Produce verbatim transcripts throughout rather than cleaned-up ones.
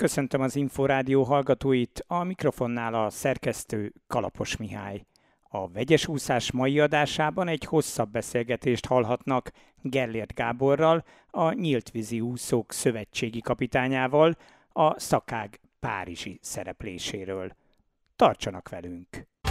Köszöntöm az Inforádió hallgatóit, a mikrofonnál a szerkesztő Kalapos Mihály. A vegyes úszás mai adásában egy hosszabb beszélgetést hallhatnak Gellért Gáborral, a Nyíltvízi Úszók Szövetségi kapitányával, a szakág párizsi szerepléséről. Tartsanak velünk!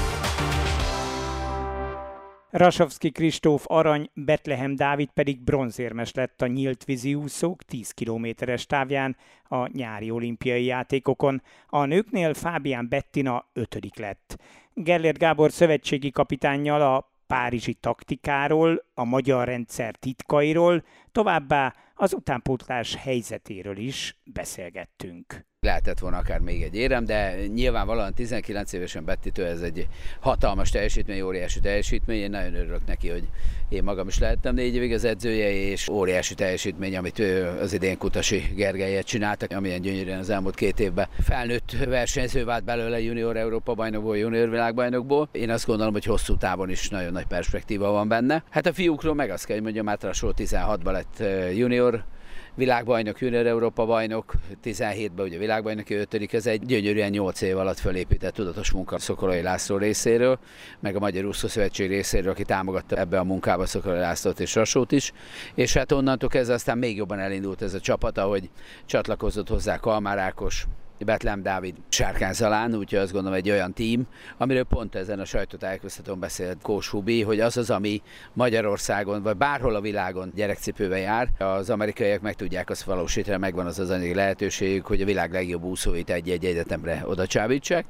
Rasovszky Kristóf arany, Betlehem Dávid pedig bronzérmes lett a nyíltvízi úszók tíz kilométeres távján a nyári olimpiai játékokon. A nőknél Fábián Bettina ötödik lett. Gellért Gábor szövetségi kapitánnyal a párizsi taktikáról, a magyar rendszer titkairól, továbbá az utánpótlás helyzetéről is beszélgettünk. Lehetett volna akár még egy érem, de nyilvánvalóan tizenkilenc évesen Bettitől ez egy hatalmas teljesítmény, óriási teljesítmény. Én nagyon örülök neki, hogy én magam is lehettem négy évig az edzője, és óriási teljesítmény, amit ő az idén Kutasi Gergelyet csináltak, amilyen gyönyörűen az elmúlt két évben felnőtt versenyző vált belőle junior Európa bajnokból, junior világbajnokból. Én azt gondolom, hogy hosszú távon is nagyon nagy perspektíva van benne. Hát a fiúkról meg azt kell, hogy mondjam, Mátrasról tizenhatban lett junior világbajnok, junior Európa bajnok, tizenhétben ugye világbajnoki ötödik, ez egy gyönyörűen nyolc év alatt felépített tudatos munka Szokolai László részéről, meg a Magyar Úszó Szövetség részéről, aki támogatta ebbe a munkába Szokolai Lászlót és Rasót is, és hát onnantól kezdve aztán még jobban elindult ez a csapat, ahogy csatlakozott hozzá Kalmár Ákos, Betlehem Dávid, Sárkány Zalán, úgyhogy azt gondolom egy olyan tím, amiről pont ezen a sajtótájékoztatón beszélt Kós Hubi, hogy az az, ami Magyarországon, vagy bárhol a világon gyerekcipőben jár, az amerikaiak meg tudják azt valósítani, megvan az az anyagi lehetőségük, hogy a világ legjobb úszóit egy-egy egyetemre oda csábítsák,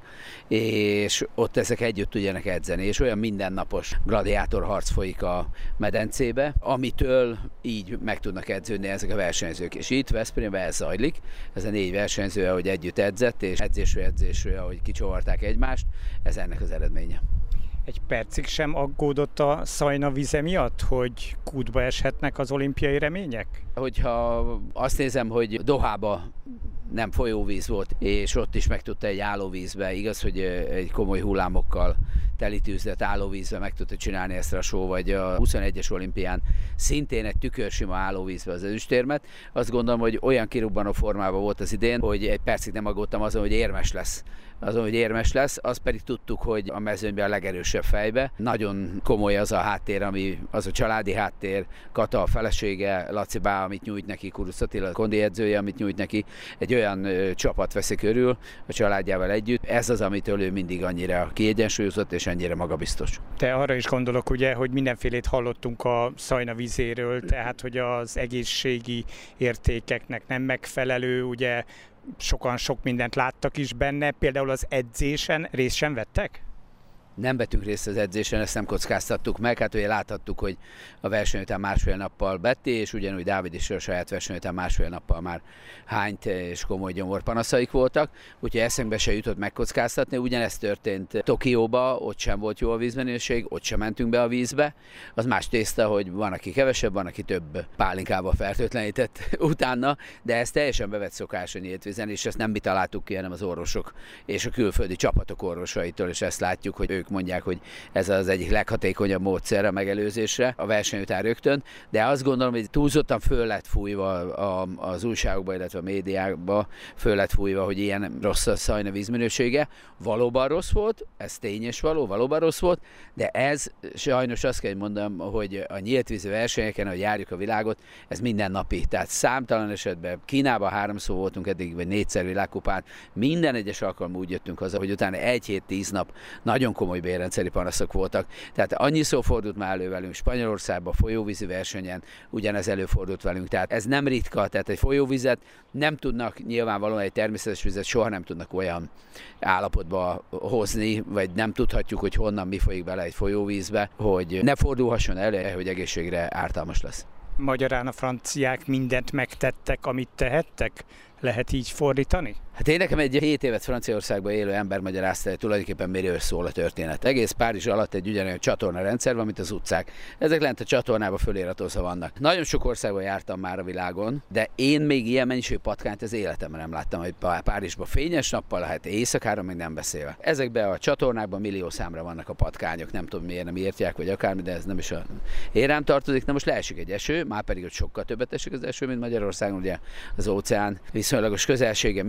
és ott ezek együtt tudjanak edzeni, és olyan mindennapos gladiátor harc folyik a medencébe, amitől így meg tudnak edződni ezek a versenyzők. És itt Veszprémben ez zajlik, ez a négy versenyző, ahogy együtt edzett, és edzésről edzésről, ahogy kicsavarták egymást, ez ennek az eredménye. Egy percig sem aggódott a Szajna vize miatt, hogy kútba eshetnek az olimpiai remények? Hogyha azt nézem, hogy Dohába nem folyóvíz volt, és ott is meg tudta egy állóvízbe, igaz, hogy egy komoly hullámokkal teli tűzlet állóvízbe meg tudta csinálni ezt a show, vagy a huszonegyes olimpián szintén egy tükörsima állóvízbe az ezüstérmet. Azt gondolom, hogy olyan kirubbanó formában volt az idén, hogy egy percig nem aggódtam azon, hogy érmes lesz. Azon, hogy érmes lesz, azt pedig tudtuk, hogy a mezőnyben a legerősebb fejbe. Nagyon komoly az a háttér, ami az a családi háttér, Kata a felesége, Laci Bá, amit nyújt neki, Kurusz Attila, a kondi edzője, amit nyújt neki. Egy olyan ö, csapat veszi körül a családjával együtt. Ez az, amitől ő mindig annyira kiegyensúlyozott és annyira magabiztos. Te arra is gondolok, ugye, hogy mindenfélét hallottunk a Szajna vizéről, tehát hogy az egészségi értékeknek nem megfelelő, ugye sokan sok mindent láttak is benne, például az edzésen részt sem vettek? Nem vettünk részt az edzésen, ezt nem kockáztattuk meg, hát ugye láthattuk, hogy a verseny után másfél nappal Betti, és ugyanúgy Dávid is a saját verseny után másfél nappal már hányt és komoly gyomorpanaszaik voltak, úgyhogy eszünkbe se jutott megkockáztatni. Ugyanezt történt Tokióba, ott sem volt jó a vízminőség, ott sem mentünk be a vízbe. Az más tészta, hogy van, aki kevesebb, van, aki több pálinkába fertőtlenített utána, de ez teljesen bevett szokás a nyílt vízen, és ezt nem mi találtuk ki, hanem az orvosok és a külföldi csapatok orvosaitól, és ezt látjuk, hogy ők mondják, hogy ez az egyik leghatékonyabb módszer a megelőzésre a verseny után rögtön, de azt gondolom, hogy túlzottan föl lett fújva az újságokba, illetve a médiákba, föl lett fújva, hogy ilyen rossz a Szajna vízminősége. Valóban rossz volt, ez tény és való, valóban rossz volt, de ez sajnos azt kell mondanom, hogy a nyíltvízi versenyeken, ahogy járjuk a világot, ez mindennapi. Tehát számtalan esetben Kínában háromszor voltunk eddig, vagy négyszer világkupán, minden egyes alkalommal úgy jöttünk haza, hogy utána egy hét, tíz nap nagyon komoly bérrendszeri panaszok voltak. Tehát annyiszor fordult már elő velünk Spanyolországban, folyóvízi versenyen, ugyanez előfordult velünk. Tehát ez nem ritka, tehát egy folyóvizet nem tudnak, nyilvánvalóan egy természetes vizet soha nem tudnak olyan állapotba hozni, vagy nem tudhatjuk, hogy honnan mi folyik bele egy folyóvízbe, hogy ne fordulhasson elő, hogy egészségre ártalmas lesz. Magyarán a franciák mindent megtettek, amit tehettek? Lehet így fordítani? Hát én nekem egy hét évet Franciaországban élő ember magyarázta, hogy tulajdonképpen miről szól a történet. Egész Párizs alatt egy ugyanolyan csatornarendszer van, mint az utcák. Ezek lent a csatornába föliratozva vannak. Nagyon sok országban jártam már a világon, de én még ilyen mennyiségű patkányt az életemben nem láttam, hogy Párizsban fényes nappal lehet, éjszakára még nem beszélve. Ezekben a csatornákban millió számra vannak a patkányok, nem tudom miért nem írtják, vagy akármi, de ez nem is a érám tartozik. Na most leesik egy eső, már pedig ott sokkal többet esik az eső, mint Magyarországon, ugye az óceán viszonylagos közelsége miatt,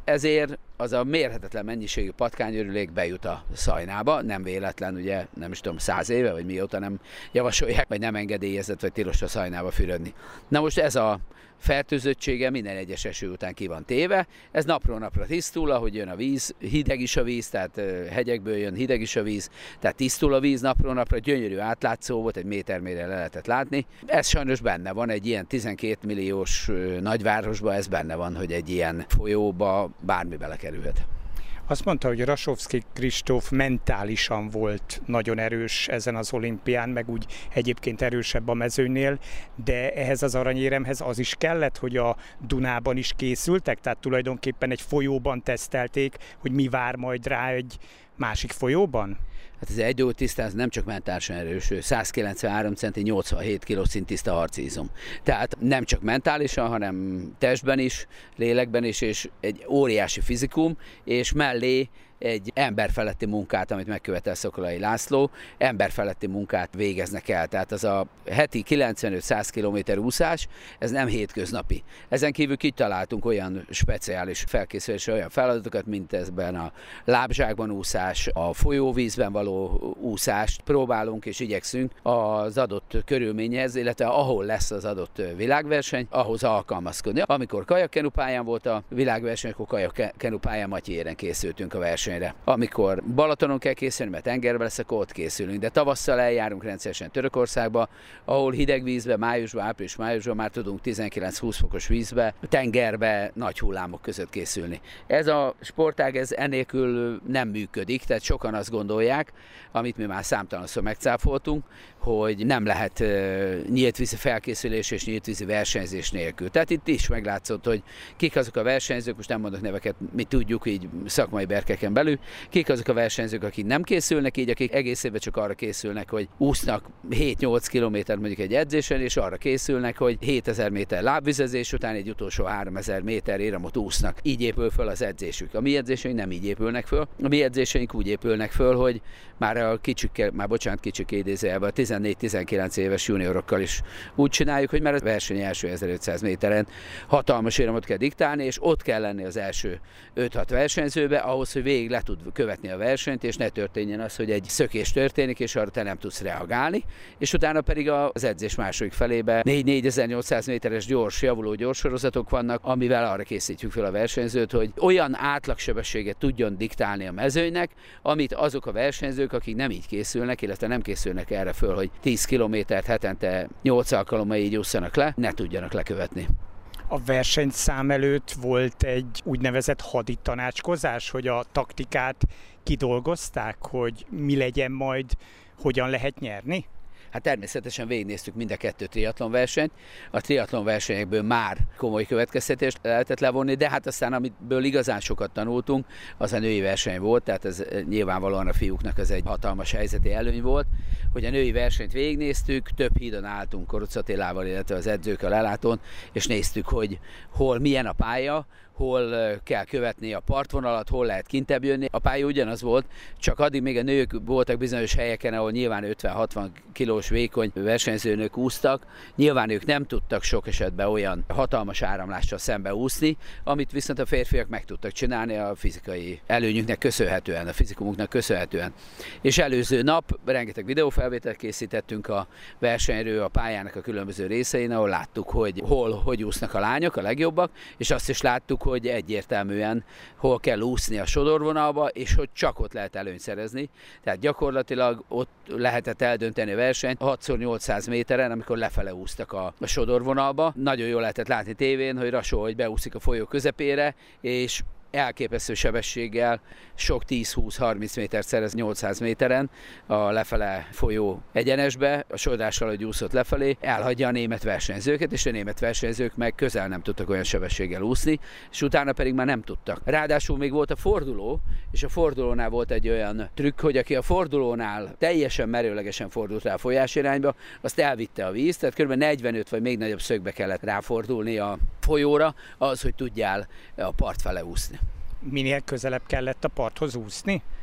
ezért az a mérhetetlen mennyiségű patkányőrülék bejut a Szajnába, nem véletlen, ugye nem is tudom, száz éve, vagy mióta nem javasolják, vagy nem engedélyezett, vagy tilos a Szajnába fürödni. Na most ez a fertőzöttsége minden egyes eső után ki van téve, ez napról napra tisztul, ahogy jön a víz, hideg is a víz, tehát hegyekből jön hideg is a víz, tehát tisztul a víz napról napra, gyönyörű átlátszó volt, egy méter mélyre le lehetett látni. Ez sajnos benne van, egy ilyen tizenkét milliós nagyvárosban ez benne van, hogy egy ilyen folyóba bármi belekerülhet. Azt mondta, hogy Rasovszky Kristóf mentálisan volt nagyon erős ezen az olimpián, meg úgy egyébként erősebb a mezőnynél, de ehhez az aranyéremhez az is kellett, hogy a Dunában is készültek, tehát tulajdonképpen egy folyóban tesztelték, hogy mi vár majd rá egy másik folyóban? Hát ez egy dolgot tisztáz, nem csak mentálisan erős, száz kilencvenhárom centi, nyolcvanhét kiló szintiszta harcizom. Tehát nem csak mentálisan, hanem testben is, lélekben is, és egy óriási fizikum, és mellé egy emberfeletti munkát, amit megkövetel Szokolai László, emberfeletti munkát végeznek el. Tehát az a heti kilencvenöt-száz kilométer úszás, ez nem hétköznapi. Ezen kívül kitaláltunk olyan speciális felkészülésre olyan feladatokat, mint ezben a lábzsákban úszás, a folyóvízben való úszást próbálunk és igyekszünk az adott körülményhez, illetve ahol lesz az adott világverseny, ahhoz alkalmazkodni. Amikor kajakkenupályán volt a világverseny, akkor kajakkenupályán Matyéren készültünk a versenyre. Amikor Balatonon kell készülni, mert tengerben lesz, akkor ott készülünk. De tavasszal eljárunk rendszeresen Törökországba, ahol hideg vízbe, májusban, április-májusban már tudunk tizenkilenc-húsz fokos vízbe, tengerbe, nagy hullámok között készülni. Ez a sportág ez ennélkül nem működik, tehát sokan azt gondolják, amit mi már számtalanszor megcáfoltunk, hogy nem lehet uh, nyíltvízi felkészülés és nyíltvízi versenyzés nélkül. Tehát itt is meglátszott, hogy kik azok a versenyzők, most nem mondok neveket, mi tudjuk így szakmai berkeken belül, kik azok a versenyzők, akik nem készülnek így, akik egész évben csak arra készülnek, hogy úsznak hét-nyolc kilométer mondjuk egy edzésen, és arra készülnek, hogy hétezer méter lábvizezés után egy utolsó háromezer méter éramot úsznak. Így épül föl az edzésük. A mi edzéseink nem így épülnek föl. A mi edzéseink úgy épülnek föl, hogy már a kicsikkel, már bocsánat, kicsik idézőjelben, a tizennégy-tizenkilenc éves juniorokkal is úgy csináljuk, hogy már a verseny első ezerötszáz méteren hatalmas éramot kell diktálni, és ott kell lenni az első öt-hat versenyzőbe, ahhoz, hogy végig le tud követni a versenyt, és ne történjen az, hogy egy szökés történik, és arra te nem tudsz reagálni, és utána pedig az edzés második felébe négy-négyezer-nyolcszáz méteres gyors, javuló gyorssorozatok vannak, amivel arra készítjük fel a versenyzőt, hogy olyan átlagsebességet tudjon diktálni a mezőnynek, amit azok a versenyzők, akik nem így készülnek, illetve nem készülnek erre föl, hogy tíz kilométert hetente nyolc alkalommal így ússzanak le, ne tudjanak lekövetni. A versenyszám előtt volt egy úgynevezett hadi tanácskozás, hogy a taktikát kidolgozták, hogy mi legyen majd, hogyan lehet nyerni? Hát természetesen végignéztük mind a kettő triatlonversenyt. A triatlonversenyekből már komoly következtetést lehetett levonni, de hát aztán amiből igazán sokat tanultunk, az a női verseny volt, tehát ez nyilvánvalóan a fiúknak ez egy hatalmas helyzeti előny volt, hogy a női versenyt végignéztük, több hídon álltunk Korocz Attilával, illetve az edzők a lelátón, és néztük, hogy hol milyen a pálya, hol kell követni a partvonalat, hol lehet kintebb jönni. A pálya ugyanaz volt, csak addig még a nők voltak bizonyos helyeken, ahol nyilván ötven-hatvan kilós vékony versenyzőnök úsztak. Nyilván ők nem tudtak sok esetben olyan hatalmas áramlással szembe úszni, amit viszont a férfiak meg tudtak csinálni a fizikai előnyüknek köszönhetően, a fizikumuknak köszönhetően. És előző nap rengeteg videófelvételt készítettünk a versenyről, a pályának a különböző részein, ahol láttuk, hogy hol, hogy úsznak a lányok, a legjobbak, és azt is láttuk, hogy egyértelműen hol kell úszni a sodorvonalba, és hogy csak ott lehet előnyt szerezni. Tehát gyakorlatilag ott lehetett eldönteni a versenyt hatszor-nyolcszáz méteren, amikor lefele úsztak a, a sodorvonalba. Nagyon jól lehetett látni tévén, hogy Rasó, hogy beúszik a folyó közepére, és elképesztő sebességgel sok tíz-húsz-harminc métert szerez nyolcszáz méteren a lefele folyó egyenesbe, a sodrással, hogy úszott lefelé, elhagyja a német versenyzőket, és a német versenyzők meg közel nem tudtak olyan sebességgel úszni, és utána pedig már nem tudtak. Ráadásul még volt a forduló, és a fordulónál volt egy olyan trükk, hogy aki a fordulónál teljesen merőlegesen fordult rá a folyásirányba, azt elvitte a víz, tehát kb. negyvenöt vagy még nagyobb szögbe kellett ráfordulni a folyóra, az, hogy tudjál a part fele úszni. Minél közelebb kellett a parthoz úszni?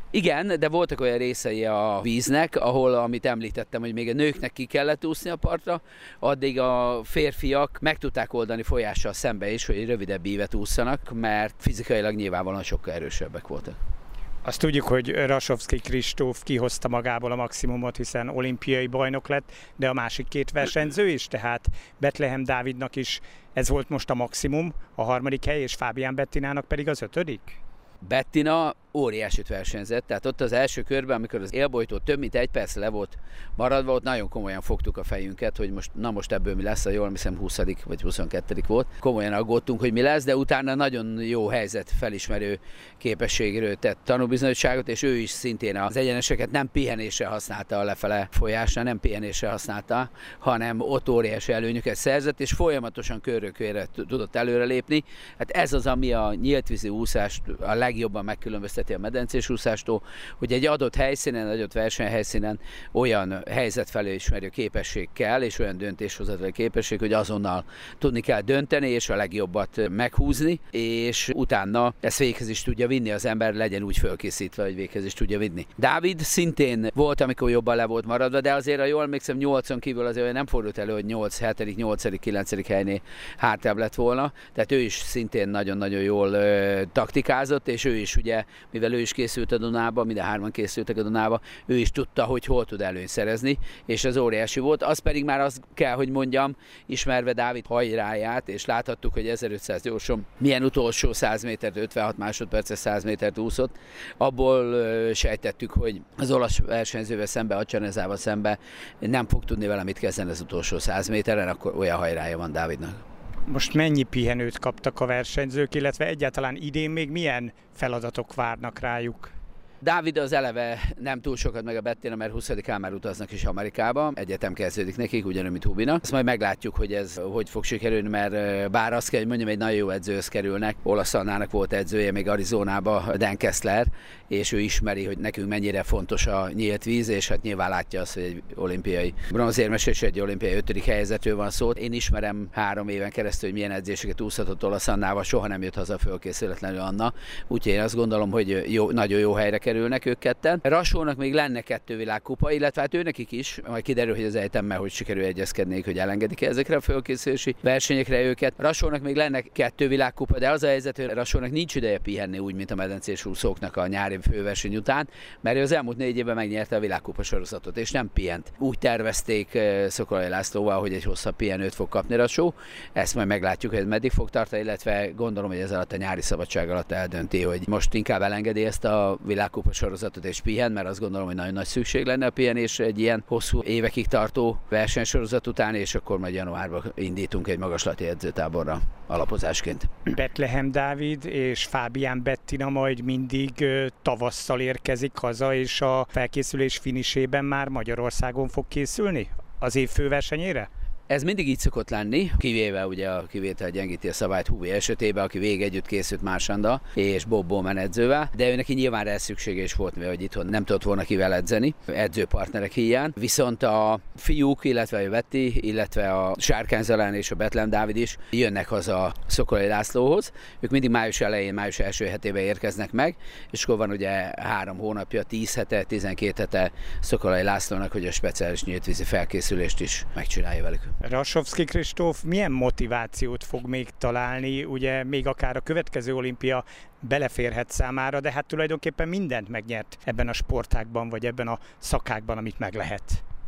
Igen, de voltak olyan részei a víznek, ahol, amit említettem, hogy még a nőknek ki kellett úszni a partra, addig a férfiak meg tudták oldani folyással szembe is, hogy rövidebb ívet ússzanak, mert fizikailag nyilvánvalóan sokkal erősebbek voltak. Azt tudjuk, hogy Rasovszky Kristóf kihozta magából a maximumot, hiszen olimpiai bajnok lett, de a másik két versenyző is, tehát Bethlehem Dávidnak is ez volt most a maximum, a harmadik hely, és Fábián Bettinának pedig az ötödik? Bettina óriásit versenyzett, tehát ott az első körben, amikor az élbojtó több mint egy perc le volt maradva, ott nagyon komolyan fogtuk a fejünket, hogy most, na most ebből mi lesz, a jól hiszem huszadik vagy huszonkettődik volt. Komolyan aggódtunk, hogy mi lesz, de utána nagyon jó helyzet felismerő képességről tett tanúbizonyságot, és ő is szintén az egyeneseket nem pihenésre használta a lefele folyásra, nem pihenésre használta, hanem ott óriási előnyöket szerzett, és folyamatosan körről körre tudott előrelépni. Hát ez az, ami a nyíltvízi úszást a legjobban megkülönbözteti a medencés úszástól, hogy egy adott helyszínen, egy adott versenyhelyszínen olyan helyzetfelismerő képesség kell, és olyan döntéshozatai képesség, hogy azonnal tudni kell dönteni, és a legjobbat meghúzni, és utána ezt véghez is tudja vinni az ember, legyen úgy fölkészítve, hogy véghez is tudja vinni. Dávid szintén volt, amikor jobban le volt maradva, de azért, a jól emlékszem, nyolcon kívül azért nem fordult elő, hogy nyolc, hetedik, nyolcadik, kilencedik helynél hátrább lett volna, tehát ő is szintén nagyon-nagyon jól ö, taktikázott, és ő is ugye, mivel ő is készült a Dunába, mind a hárman készültek a Dunába, ő is tudta, hogy hol tud előnyt szerezni, és az óriási volt. Az pedig már azt kell, hogy mondjam, ismerve Dávid hajráját, és láthattuk, hogy ezerötszáz gyorson milyen utolsó száz métert, ötvenhat másodperces száz métert úszott, abból uh, sejtettük, hogy az olasz versenyzővel szembe, a Csanezával szembe nem fog tudni vele mit kezdeni az utolsó száz méteren, akkor olyan hajrája van Dávidnak. Most mennyi pihenőt kaptak a versenyzők, illetve egyáltalán idén még milyen feladatok várnak rájuk? Dávid az eleve nem túl sokat meg a Bettina, mert huszadikán már utaznak is Amerikába. Egyetem kezdődik nekik, ugyanúgy, mint Hubina. Ezt majd meglátjuk, hogy ez hogy fog sikerülni, mert bár azt kell, hogy mondjam, egy nagyon jó edzőhöz kerülnek. Olasz Annának volt edzője még Arizonába, Dan Kessler, és ő ismeri, hogy nekünk mennyire fontos a nyílt víz, és hát nyilván látja azt, hogy egy olimpiai bronzérmes és egy olimpiai ötödik helyezetről van szó. Én ismerem három éven keresztül, hogy milyen edzéseket úszhatott Olasz Annával, soha nem jött haza fölkészületlenül Anna. Úgyhogy én azt gondolom, hogy jó, nagyon jó helyre kerülnek ők ketten. Rassónak még lenne kettő világkupa, illetve hát őnekik is, majd kiderül, hogy az egyetemmel hogy sikerül egyezkednék, hogy elengedik ezekre a fölkészülési versenyekre őket. Rassónak még lenne kettő világkupa, de az a helyzet, hogy Rassónak nincs ideje pihenni úgy, mint a medencés úszóknak a nyári főverseny után, mert ő az elmúlt négy évben megnyerte a világkupa sorozatot, és nem pihent. Úgy tervezték Szokolai Lászlóval, hogy egy hosszabb pihenőt fog kapni Rassó. Ezt majd meglátjuk, hogy ez meddig fog tartani, illetve gondolom, hogy ez alatt a nyári szabadság alatt eldönti, hogy most inkább elengedi ezt a világkupa sorozatot és pihen, mert azt gondolom, hogy nagyon nagy szükség lenne a pihenésre egy ilyen hosszú évekig tartó versenysorozat után, és akkor majd januárban indítunk egy magaslati edzőtáborra alapozásként. Bethlehem Dávid és Fábián Bettina majd mindig tavasszal érkezik haza, és a felkészülés finisében már Magyarországon fog készülni az év főversenyére? Ez mindig így szokott lenni, kivéve ugye a kivétel gyengíti a szabályt Hubi esetében, aki végig együtt készült Mársanda és Bob Bowman edzővel, de ő neki nyilván rá szüksége is volt, mivel hogy itthon nem tudott volna kivel edzeni, edzőpartnerek hiány. Viszont a fiúk, illetve a Vetti, illetve a Sárkány Zalán és a Bethlehem Dávid is jönnek haza Szokolai Lászlóhoz. Ők mindig május elején, május első hetében érkeznek meg, és akkor van ugye három hónapja, tíz hete, tizenkét hete Szokolai Lászlónak, hogy a speciális nyíltvízi felkészülést is megcsinálja velük. Rasovszky Kristóf milyen motivációt fog még találni, ugye még akár a következő olimpia beleférhet számára, de hát tulajdonképpen mindent megnyert ebben a sportágban, vagy ebben a szakákban, amit meg lehet.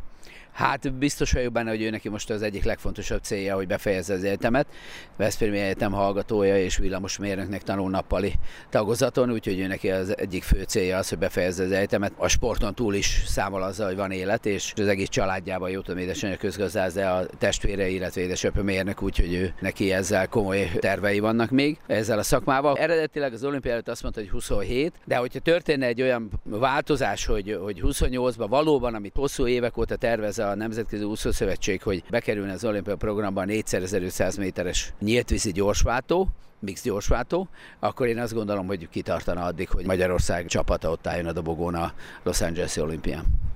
Hát biztos vagyok benne, hogy ő neki most az egyik legfontosabb célja, hogy befejezze az egyetemet. Veszprémi Egyetem hallgatója és villamosmérnöknek tanul nappali tagozaton, úgyhogy ő neki az egyik fő célja az, hogy befejezze az egyetemet. A sporton túl is számol azzal, hogy van élet, és az egész családjában jó tudom, édesanyja közgazdász, de a testvére, illetve édesapja mérnök, úgyhogy ő neki ezzel komoly tervei vannak még ezzel a szakmával. Eredetileg az olimpia előtt azt mondta, hogy huszonhét, de hogyha történne egy olyan változás, hogy, hogy huszonnyolcban valóban, amit hosszú évek óta tervez a Nemzetközi Úszószövetség, hogy bekerülne az olimpia programba négyszer ezerötszáz méteres nyíltvízi gyorsváltó, mix gyorsváltó, akkor én azt gondolom, hogy kitartana addig, hogy Magyarország csapata ott álljon a dobogón a Los Angeles-i olimpián.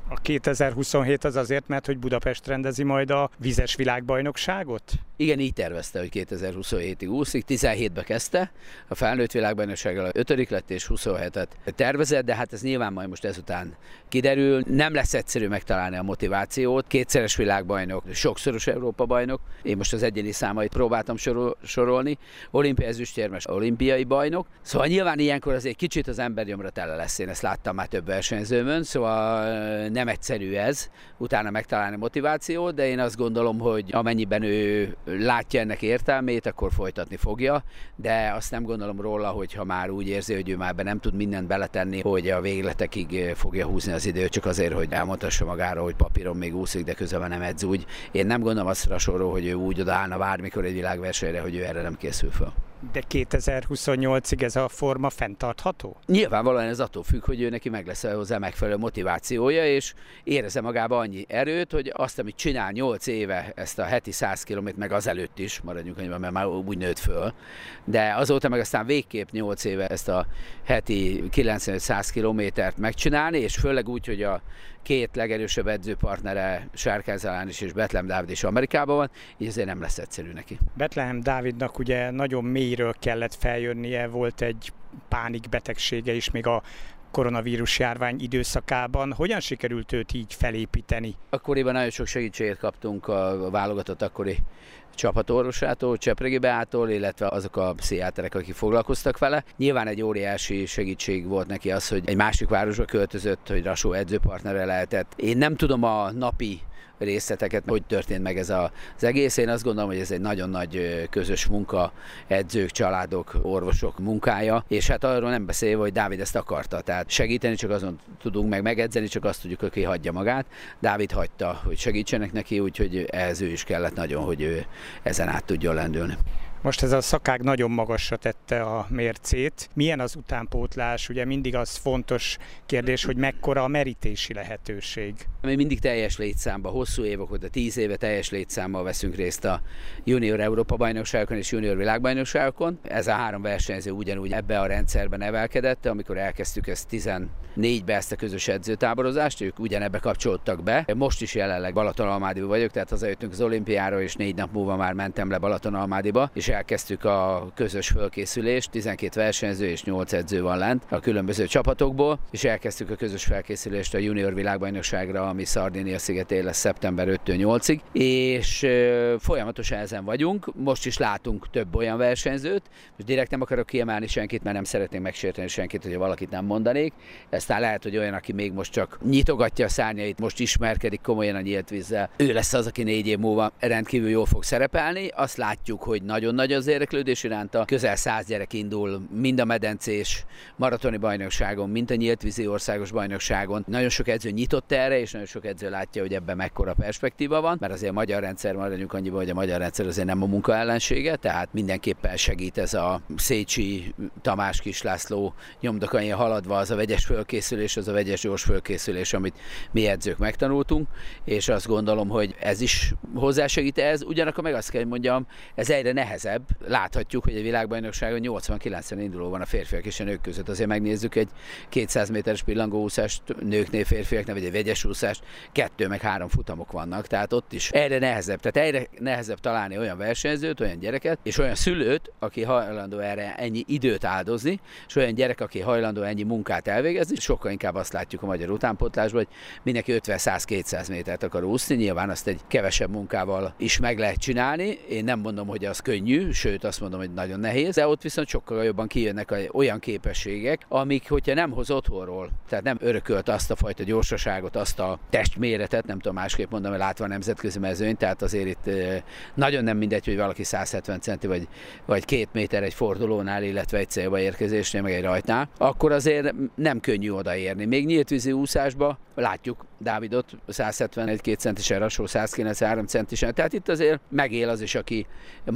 A kétezer-huszonhét az azért, mert hogy Budapest rendezi majd a vízes világbajnokságot? Igen, így tervezte, hogy kétezer-huszonhétig úszik, tizenhétben kezdte, a felnőtt világbajnoksággal ötödik lett és huszonhetet tervezett, de hát ez nyilván majd most ezután kiderül. Nem lesz egyszerű megtalálni a motivációt, kétszeres világbajnok, sokszoros Európa-bajnok, én most az egyéni számait próbáltam sorol, sorolni, olimpiai ezüstérmes, olimpiai bajnok, szóval nyilván ilyenkor azért kicsit az ember gyomra tele lesz, én ezt láttam már több versenyzőmön, szóval nem egyszerű ez, utána megtalálni motivációt, de én azt gondolom, hogy amennyiben ő látja ennek értelmét, akkor folytatni fogja, de azt nem gondolom róla, hogy ha már úgy érzi, hogy ő már be nem tud mindent beletenni, hogy a végletekig fogja húzni az időt, csak azért, hogy elmondhassa magára, hogy papíron még úszik, de közben nem edz úgy. Én nem gondolom azt sorol, hogy ő úgy odaállna bármikor egy világversenyre, hogy ő erre nem készül fel. De kétezer-huszonnyolcig ez a forma fenntartható? Nyilvánvalóan ez attól függ, hogy ő neki meg lesz hozzá megfelelő motivációja, és érezze magába annyi erőt, hogy azt, amit csinál nyolc éve, ezt a heti száz kilométert, meg azelőtt is, maradjunk annyiban, mert már úgy nőtt föl, de azóta meg aztán végképp nyolc éve ezt a heti kilencvenöt-száz kilométert megcsinálni, és főleg úgy, hogy a két legerősebb edzőpartnere, Sárkány Zálánis és Bethlehem Dávid is Amerikában van, így azért nem lesz egyszerű neki. Bethlehem Dávidnak ugye nagyon mélyről kellett feljönnie, volt egy pánikbetegsége is még a koronavírus járvány időszakában. Hogyan sikerült őt így felépíteni? Akkoriban nagyon sok segítséget kaptunk a válogatott akkori csapatorvosától, Csepregi Beától, illetve azok a pszichiáterek, akik foglalkoztak vele. Nyilván egy óriási segítség volt neki az, hogy egy másik városba költözött, hogy Rasó edzőpartnere lehetett. Én nem tudom a napi részleteket, hogy történt meg ez a, az egész. Én azt gondolom, hogy ez egy nagyon nagy közös munka, edzők, családok, orvosok munkája, és hát arról nem beszélve, hogy Dávid ezt akarta. Tehát segíteni csak azon tudunk, meg megedzeni, csak azt tudjuk, aki hagyja magát. Dávid hagyta, hogy segítsenek neki, úgyhogy ehhez ő is kellett nagyon, hogy ő ezen át tudjon lendülni. Most ez a szakág nagyon magasra tette a mércét. Milyen az utánpótlás? Ugye mindig az fontos kérdés, hogy mekkora a merítési lehetőség. Mi mindig teljes létszámban, hosszú évek óta, tíz éve teljes létszámmal veszünk részt a junior Európa-bajnokságokon és junior világbajnokságokon. Ez a három versenyző ugyanúgy ebbe a rendszerben nevelkedett, amikor elkezdtük ezt tizennégybe ezt a közös edzőtáborozást, ők ugyanebbe kapcsolódtak be. Most is jelenleg Balatonalmádiba vagyok, tehát hazajöttünk az olimpiára, és négy nap múlva már mentem le Balatonalmádiba, és elkezdtük a közös fölkészülést, tizenkét versenyző és nyolc edző van lent a különböző csapatokból, és elkezdtük a közös felkészülést a junior világbajnokságra, ami Szardinia szigetén lesz szeptember ötödikétől nyolcadikáig, és ö, folyamatosan ezen vagyunk. Most is látunk több olyan versenyzőt, most direkt nem akarok kiemelni senkit, mert nem szeretnék megsérteni senkit, hogy valakit nem mondanék. Aztán lehet, hogy olyan, aki még most csak nyitogatja a szárnyait, most ismerkedik komolyan a nyílt vízzel. Ő lesz az, aki négy év múlva rendkívül jól fog szerepelni. Azt látjuk, hogy nagyon nagy az érdeklődés iránta. Közel száz gyerek indul mind a medencés maratoni bajnokságon, mind a nyíltvízi országos bajnokságon. Nagyon sok edző nyitott erre, és nagyon sok edző látja, hogy ebben mekkora perspektíva van, mert azért a magyar rendszer, maradjunk annyiban, hogy a magyar rendszer azért nem a munka ellensége, tehát mindenképpen segít ez a Szécsi, Tamás Kislászló nyomdokain haladva az a vegyes fölkészülés, az a vegyes gyors fölkészülés, amit mi edzők megtanultunk, és azt gondolom, hogy ez is hozzásegít ez. Ugyanakkor meg azt kell, hogy mondjam, ez egyre nehezebb. Láthatjuk, hogy a világbajnokságon nyolcvan-kilencven induló van a férfiak és a nők között. Azért megnézzük egy kétszáz méteres pillangóúszást nőknél, férfiaknál, vagy egy vegyes úszást, kettő meg három futamok vannak, tehát ott is egyre nehezebb. Tehát egyre nehezebb találni olyan versenyzőt, olyan gyereket, és olyan szülőt, aki hajlandó erre ennyi időt áldozni, és olyan gyerek, aki hajlandó ennyi munkát elvégezni. Sokkal inkább azt látjuk a magyar utánpótlásban, hogy mindenki ötven-száz-kétszáz métert akar úszni, nyilván azt egy kevesebb munkával is meg lehet csinálni. Én nem mondom, hogy az könnyű, sőt azt mondom, hogy nagyon nehéz, de ott viszont sokkal jobban kijönnek olyan képességek, amik, hogyha nem hoz otthonról, tehát nem örökölt azt a fajta gyorsaságot, azt a testméretet, nem tudom másképp mondani, hogy látva a nemzetközi mezőnyt, tehát azért itt nagyon nem mindegy, hogy valaki száz hetven centi vagy, vagy két méter egy fordulónál, illetve egy célba érkezésnél, meg egy rajtnál, akkor azért nem könnyű odaérni. Még nyíltvízi úszásba látjuk Dávidot száz hetvenegy-két centisen, Rasó száz kilencvenhárom centisen, tehát itt azért megél az is, aki maratonista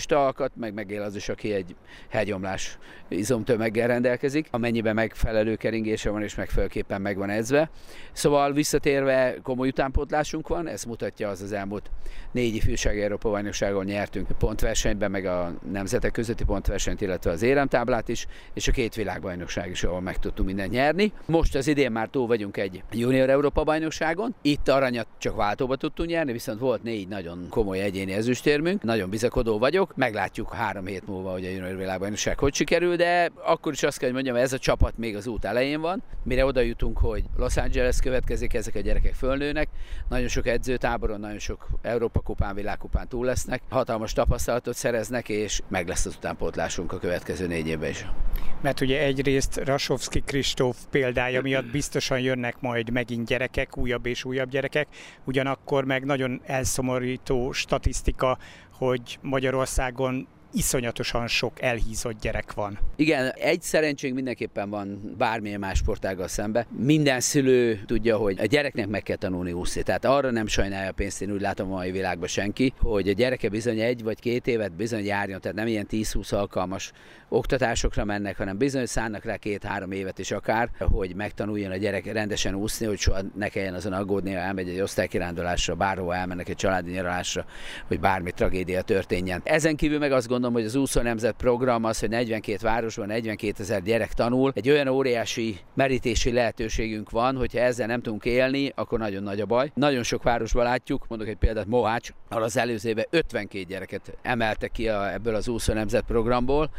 testalakat, meg megél az is, aki egy hegyomlás izomtömeggel rendelkezik, amennyiben megfelelő keringése van és megfelelőképpen meg van edzve. Szóval visszatérve komoly utánpótlásunk van, ez mutatja az az elmúlt négy ifjúsági Európa-bajnokságon nyertünk pontversenyben, meg a nemzetek közötti pontversenyt, illetve az éremtáblát is, és a két világbajnokság is, ahol meg tudtunk mindent nyerni. Most az idén már túl vagyunk egy junior Európa-bajnokságon, itt aranyat csak váltóba tudtunk nyerni, viszont volt négy nagyon komoly egyéni ezüstérmünk, nagyon bizakodó vagyok, meglátjuk három hét múlva, hogy a junior világbajnokság hogy sikerül, de akkor is azt kell, hogy mondjam, ez a csapat még az út elején van, mire oda jutunk, hogy Los Angeles következik, ezek a gyerekek fölnőnek, nagyon sok edzőtáboron, nagyon sok Európa-kupán, világkupán túl lesznek, hatalmas tapasztalatot szereznek, és meg lesz az utánpótlásunk a következő négy évben is. Mert ugye egyrészt Rasovszky Kristóf példája miatt biztosan jönnek majd megint gyerekek, újabb és újabb gyerekek, ugyanakkor meg nagyon elszomorító statisztika, hogy Magyarországon iszonyatosan sok elhízott gyerek van. Igen, egy szerencsénk mindenképpen van bármilyen más sportággal szembe. Minden szülő tudja, hogy a gyereknek meg kell tanulni úszni. Tehát arra nem sajnálja a pénzt, én úgy látom a mai világban senki, hogy a gyereke bizony egy vagy két évet bizony járjon, tehát nem ilyen tíz-húsz alkalmas oktatásokra mennek, hanem bizony szánnak rá két-három évet is akár, hogy megtanuljon a gyerek rendesen úszni, hogy soha ne kelljen azon aggódni, ha elmegy egy osztálykirándulásra, bárhova elmennek egy családi nyaralásra, hogy bármi tragédia történjen. Ezen kívül meg azt gondolom, hogy az úszó nemzet program az, hogy negyvenkét városban negyvenkétezer gyerek tanul. Egy olyan óriási merítési lehetőségünk van, hogyha ezzel nem tudunk élni, akkor nagyon nagy a baj. Nagyon sok városban látjuk, mondok egy példát, Mohács, ahol az előző évben ötvenkét gyereket emeltek ki a, ebből az úszó nemzet programból,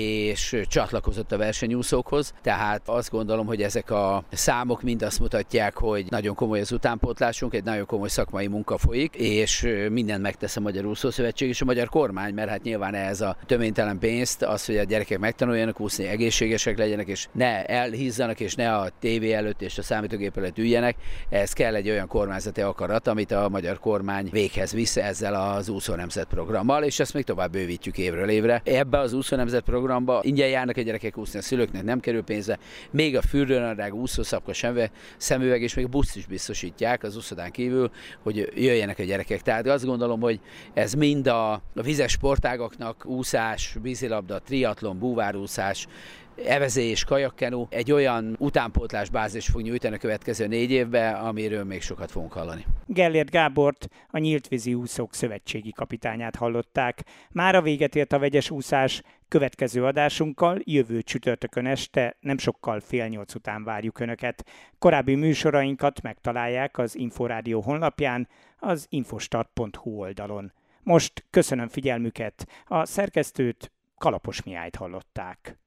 és csatlakozott a versenyúszókhoz. Tehát azt gondolom, hogy ezek a számok mind azt mutatják, hogy nagyon komoly az utánpótlásunk, egy nagyon komoly szakmai munka folyik, és mindent megtesz a Magyar Úszószövetség és a magyar kormány, mert hát nyilván ez a töménytelen pénzt, az, hogy a gyerekek megtanuljanak úszni, egészségesek legyenek, és ne elhízzanak, és ne a tévé előtt és a számítógép előtt üljenek. Ez kell egy olyan kormányzati akarat, amit a magyar kormány véghez visz ezzel az úszó nemzet programmal, és ezt még tovább bővítjük évről évre. Ebbe az úszó nemzet programba ingyen járnak a gyerekek úszni, a szülőknek nem kerül pénze, még a fürdőnadrág, úszószapka, szemüveg, és még buszt is biztosítják az úszodán kívül, hogy jöjjenek a gyerekek. Tehát azt gondolom, hogy ez mind a, a vizes sportágaknak, úszás, vízilabda, triatlon, búvárúszás, evezés, kajakkenu egy olyan utánpótlás bázis fog nyújtani a következő négy évben, amiről még sokat fogunk hallani. Gellért Gábort, a Nyíltvízi Úszók Szövetségi kapitányát hallották. Mára véget ért a vegyes úszás, következő adásunkkal jövő csütörtökön este, nem sokkal fél nyolc után várjuk Önöket. Korábbi műsorainkat megtalálják az Inforádió honlapján, az infostart pont hu oldalon. Most köszönöm figyelmüket, a szerkesztőt, Kalapos Mihályt hallották.